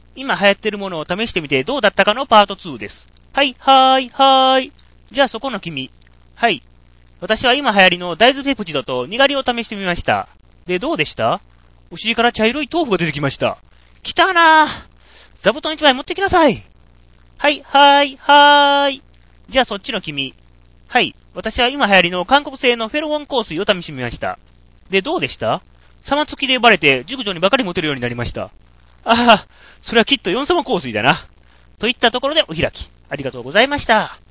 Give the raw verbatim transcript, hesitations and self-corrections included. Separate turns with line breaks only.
今流行ってるものを試してみてどうだったかのパートツーです。はい、はーい、はーい。じゃあそこの君。はい。私は今流行りの大豆ペプチドとにがりを試してみました。で、どうでした？お尻から茶色い豆腐が出てきました。来たなぁ。座布団一枚持ってきなさい。はい、はーい、はーい。じゃあそっちの君。はい。私は今流行りの韓国製のフェロモン香水を試してみました。で、どうでした？様付きでバレて熟女にばかりモテるようになりました。ああ、それはきっとヨン様香水だな。といったところでお開き。ありがとうございました。